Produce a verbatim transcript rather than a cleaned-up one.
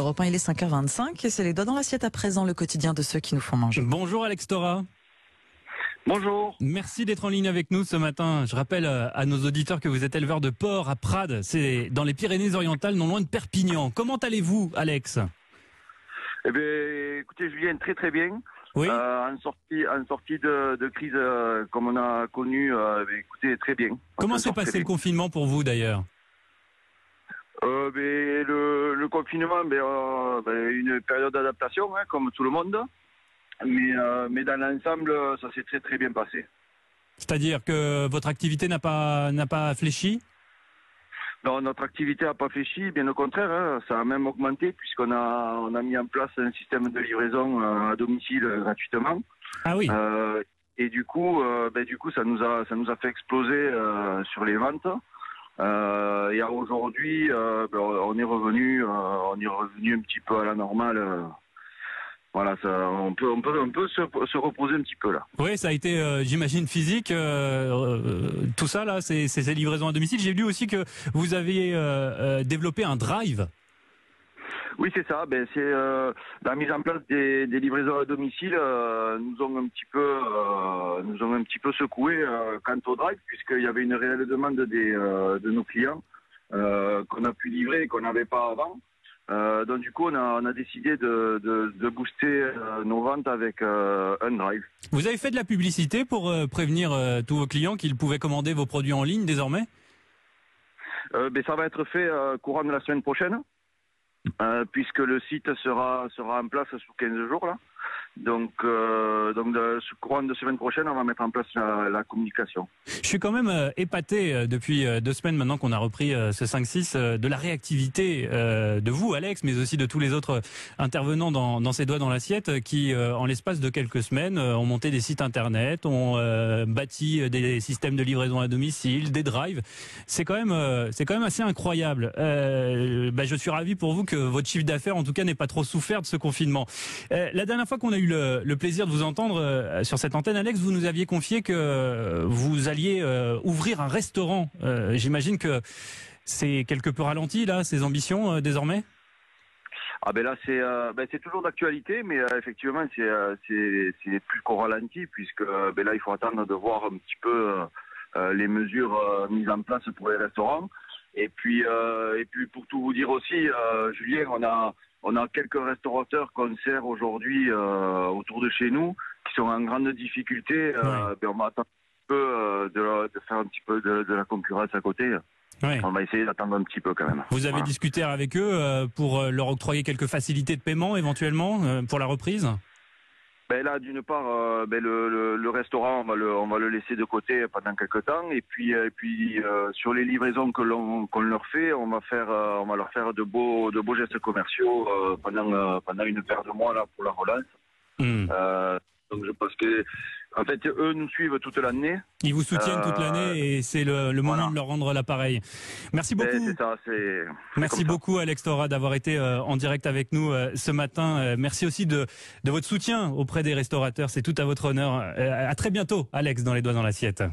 Europe un, il est cinq heures vingt-cinq et c'est les doigts dans l'assiette à présent, le quotidien de ceux qui nous font manger. Bonjour Alex Thora. Bonjour. Merci d'être en ligne avec nous ce matin. Je rappelle à nos auditeurs que vous êtes éleveur de porc à Prades. C'est dans les Pyrénées-Orientales, non loin de Perpignan. Comment allez-vous, Alex ? Eh bien, écoutez, Julien, très très bien. Oui. Euh, en sortie, en sortie de, de crise euh, comme on a connu, euh, écoutez, très bien. Comment s'est passé le confinement pour vous d'ailleurs ? euh, ben, le, le confinement, ben, euh, ben, une période d'adaptation, hein, comme tout le monde. Mais, euh, mais dans l'ensemble, ça s'est très très bien passé. C'est-à-dire que votre activité n'a pas, n'a pas fléchi ? Non, notre activité n'a pas fléchi, bien au contraire, hein, ça a même augmenté puisqu'on a, on a mis en place un système de livraison euh, à domicile euh, gratuitement. Ah oui. Euh, et du coup, euh, ben, du coup, ça nous a, ça nous a fait exploser euh, sur les ventes. Euh, et aujourd'hui, euh, ben, on est revenu, euh, on est revenu un petit peu à la normale. Euh, Voilà, ça, on peut, on peut, on peut se, se reposer un petit peu là. Oui, ça a été, euh, j'imagine, physique. Euh, euh, tout ça là, c'est ces livraisons à domicile. J'ai lu aussi que vous avez euh, euh, développé un drive. Oui, c'est ça. Ben, c'est euh, la mise en place des, des livraisons à domicile euh, nous ont un petit peu, euh, nous ont un petit peu secoué euh, quant au drive, puisqu'il y avait une réelle demande des, euh, de nos clients euh, qu'on a pu livrer et qu'on n'avait pas avant. Euh, donc du coup, on a, on a décidé de, de, de booster euh, nos ventes avec euh, un drive. Vous avez fait de la publicité pour euh, prévenir euh, tous vos clients qu'ils pouvaient commander vos produits en ligne désormais ? euh, ben, Ça va être fait euh, courant de la semaine prochaine, euh, puisque le site sera, sera en place sous quinze jours là. Donc, euh, donc de, ce courant de semaine prochaine, on va mettre en place la, la communication. Je suis quand même euh, épaté euh, depuis euh, deux semaines maintenant qu'on a repris euh, ce cinq six euh, de la réactivité euh, de vous, Alex, mais aussi de tous les autres intervenants dans, dans ces doigts dans l'assiette euh, qui, euh, en l'espace de quelques semaines, euh, ont monté des sites internet, ont euh, bâti des systèmes de livraison à domicile, des drives. C'est quand même, euh, c'est quand même assez incroyable. Euh, bah, je suis ravi pour vous que votre chiffre d'affaires, en tout cas, n'ait pas trop souffert de ce confinement. Euh, la dernière fois qu'on a eu le, le plaisir de vous entendre euh, sur cette antenne, Alex, vous nous aviez confié que euh, vous alliez euh, ouvrir un restaurant. Euh, J'imagine que c'est quelque peu ralenti, là, ces ambitions, euh, désormais ? Ah ben là, c'est euh, ben c'est toujours d'actualité, mais euh, effectivement, c'est euh, c'est c'est plus qu'au ralenti, puisque euh, ben là, il faut attendre de voir un petit peu euh, les mesures euh, mises en place pour les restaurants. Et puis, euh, et puis pour tout vous dire aussi, euh, Julien, on a On a quelques restaurateurs qu'on sert aujourd'hui euh, autour de chez nous qui sont en grande difficulté. Euh, ouais. ben on va attendre un peu euh, de, de faire un petit peu de, de la concurrence à côté. Ouais. On va essayer d'attendre un petit peu quand même. Vous avez voilà. discuté avec eux euh, pour leur octroyer quelques facilités de paiement éventuellement euh, pour la reprise ? Ben là, d'une part, euh, ben le, le, le restaurant, on va le, on va le laisser de côté pendant quelques temps, et puis, et puis euh, sur les livraisons que l'on qu'on leur fait, on va faire, euh, on va leur faire de beaux, de beaux gestes commerciaux euh, pendant, euh, pendant une paire de mois là pour la relance. Mmh. Euh, donc je pense que, en fait, eux nous suivent toute l'année. Ils vous soutiennent euh, toute l'année et c'est le, le moment voilà. de leur rendre l'appareil. Merci beaucoup. C'est ça, c'est, Merci beaucoup, Alex Thora, d'avoir été euh, en direct avec nous euh, ce matin. Euh, merci aussi de, de votre soutien auprès des restaurateurs. C'est tout à votre honneur. Euh, à très bientôt, Alex, dans les doigts dans l'assiette.